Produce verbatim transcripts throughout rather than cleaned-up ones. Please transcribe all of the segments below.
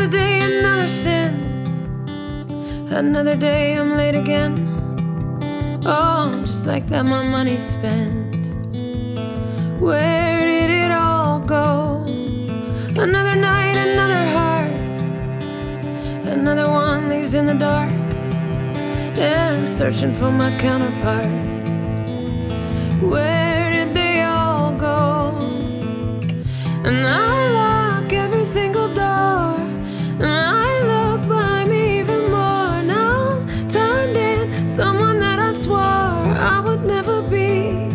Another day, another sin. Another day I'm late again. Oh, just like that my money's spent. Where did it all go? Another night, another heart. Another one leaves in the dark. And I'm searching for my counterpart. Where did they all go? And I lock every single door, and I look behind me even more. Now turned in someone that I swore I would never be.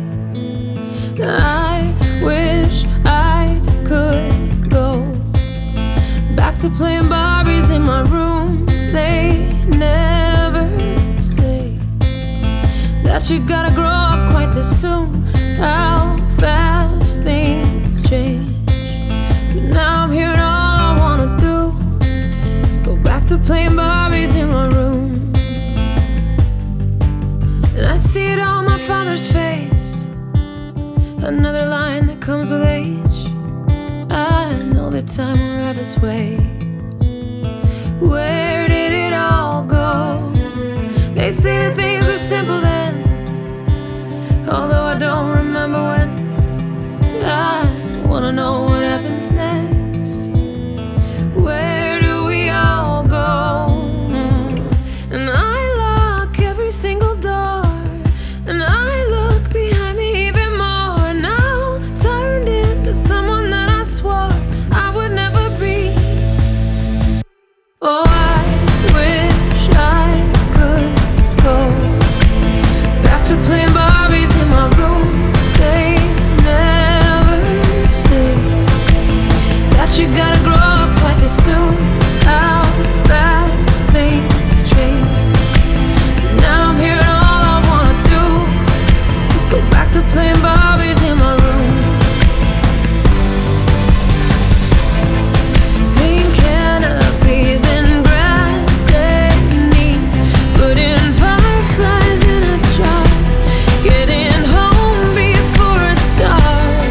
I wish I could go back to playing Barbies in my room. They never say that you gotta grow up quite this soon. How fast things change. But now I'm here and all I wanna do is go back to playing Barbies in my room. And I see it on my father's face, another line that comes with age. I know that time will have its way. Where did it all go? They say that things were simple then, although I don't remember when. I wanna know what happens next. Where do we all go? And I lock every single door, and I look behind me even more. Now turned into someone that I swore I would never be. Oh, I wish I could go back to playing Barbies in my room. They never say that you gotta grow up quite this soon. How fast things change. Now I'm here and all I wanna do is go back to playing Barbies in my room. Pink canopies and grass stained knees, putting fireflies in a jar, getting home before it's dark.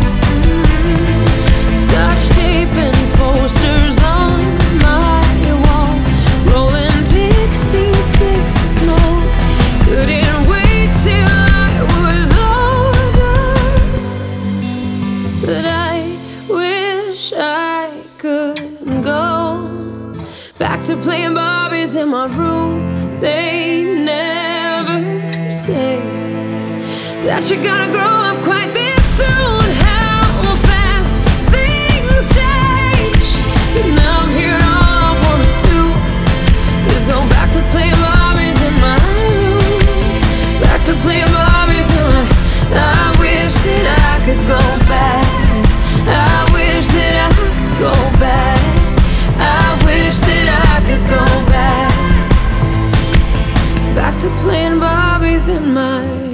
Scotch tape and posters on my wall, rolling pixie sticks to smoke. Couldn't wait till I was older, but I wish I could go back to playing Barbies in my room. They never say that you gotta grow up quite this soon. How fast things change. But now I'm here and all I wanna do is go back to playing Barbies in my room. Back to playing Barbies in my. I wish that I could go back. I wish that I could go back. I wish that I could go back. Back to playing Barbies in my